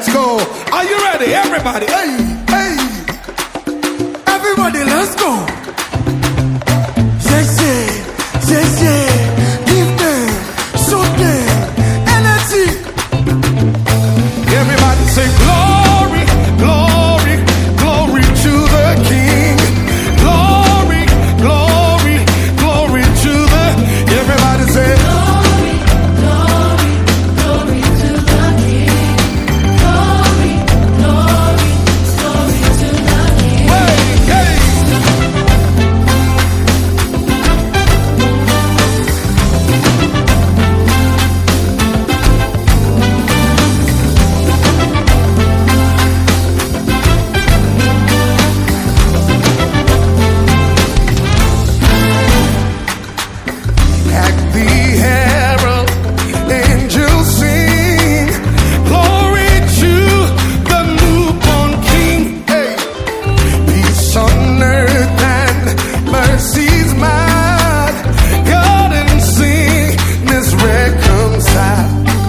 let's go. Are you ready, everybody? Hey, hey. Everybody, let's go. Yes, yeah, yes, yeah. Give them, show them energy. Everybody say glory, glory, glory to the King. Glory, glory, glory to the. Everybody say glory, glory, glory to the King. Glory, glory, glory to the King. Hey, hey. At the herald, angels sing, glory to the newborn King. Hey. Peace on earth and mercy's mild, God and sickness reconciled.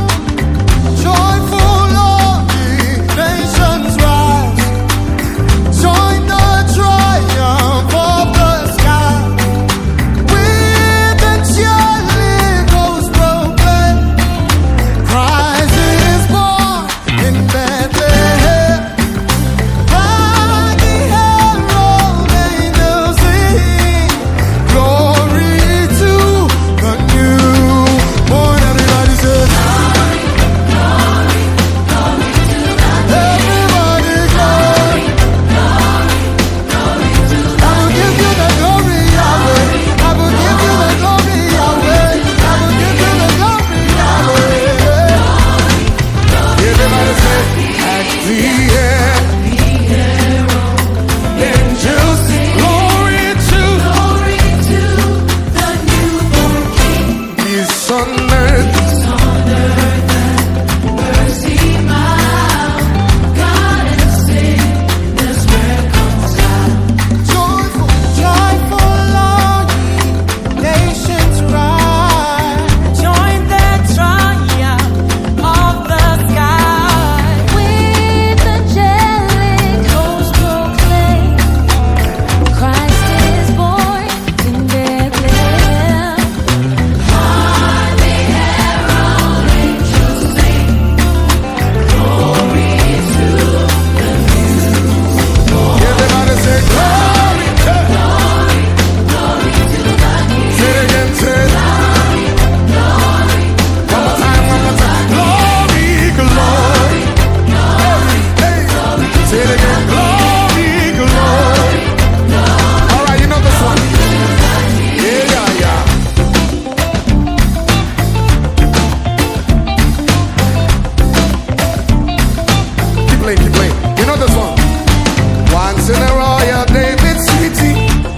Joyful all the nations rise, join the triumph of the sky. With the jolly ghost proclaim, Christ is born in Bethlehem. By the herald angels sing, glory to the newborn. Everybody say, glory, glory, glory to the King. Everybody glory, glory, glory to the King. I will give you the glory, Yahweh. I will give you the glory, Yahweh. I will give you the glory, Yahweh. Everybody say, at the end, angels sing, glory to the newborn King. Peace on earth, mercy mild, God and sickness reconciled. Joyful, joyful all ye nations rise, join the triumph of the sky. With the angelic host proclaim, Christ is born in Bethlehem. On the herald angels sing, glory to the newborn. Everybody say glory, glory, glory to the King. Say it again, say glory, glory. One more time, one more time. Glory, glory, glory, hey. Say it again, glory, glory. All right, you know this one. Yeah, yeah, yeah. Keep playing, keep playing. You know this one. Once in a royal David city,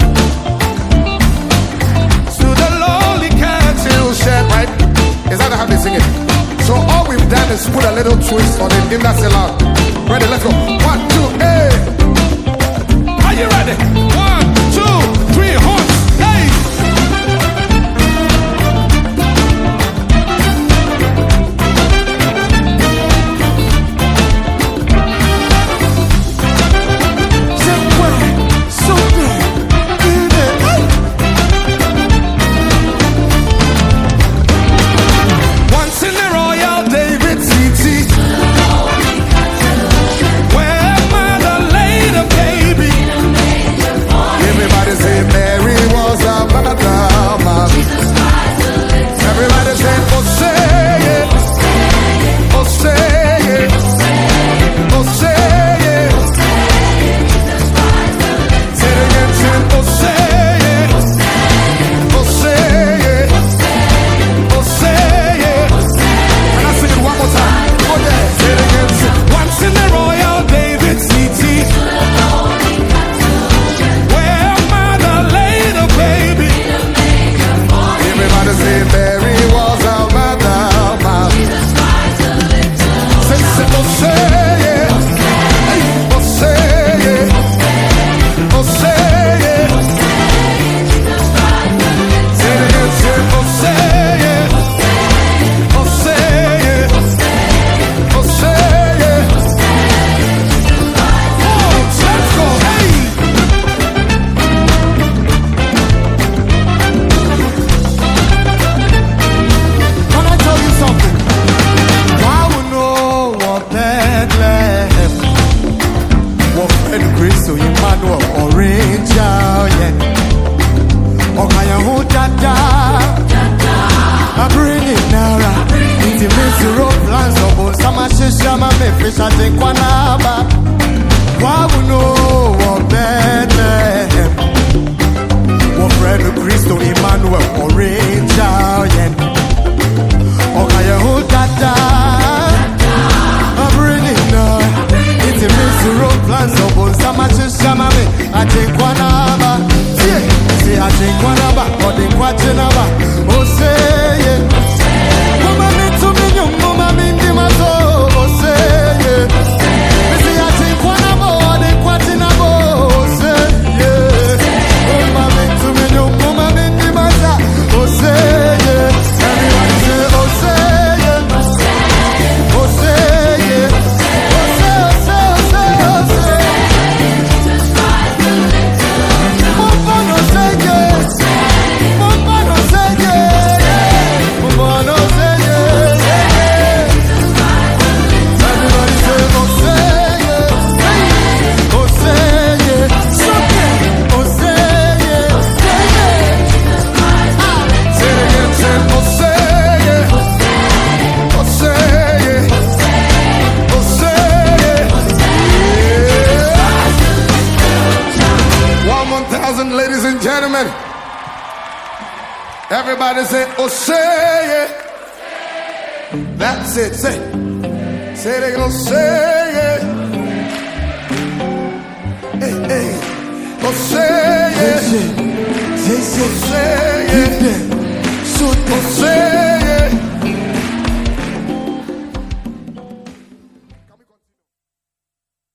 to the lowly cattle shed, right? Is that how they sing it? So all we've done is put a little twist on it. If that's allowed. Ready, let's go. 1, 2, hey. Are you ready? 1, 2, 3, horse, hey. Once in the royal David city, where mother laid a baby. shama me fish I think wanaba. Wawuno wa Bethlehem. Wa friend Christo Emmanuel Orange yen. Okaya hutata. Abrinina. It's a misero plans of Bonsama shama me. I think wanaba. See I think wanaba. Or the quachinaba. Oh say yeah. Mama me to me nyum. Mama me ndi mazo. Oh say yeah. See I think wanaba. Or the quachinaba. Oh say yeah. Mama me to me nyum. Mama me ndi mazo. Oh say yeah. Everyone say oh say yeah. Oh say yeah. Oh say oh say oh say oh say. Mama no say yeah. Mama no say yeah. Mama no say yeah. Everybody say oh say yeah. Oh say yeah. Oh say yeah. Say it again, say oh say yeah. Oh say yeah. Oh say yeah. 1,000 ladies and gentlemen. Everybody say oh say yeah. That's it, say. Say they gonna say yeah. Hey, hey. Oh say yeah. Oh say yeah. Oh say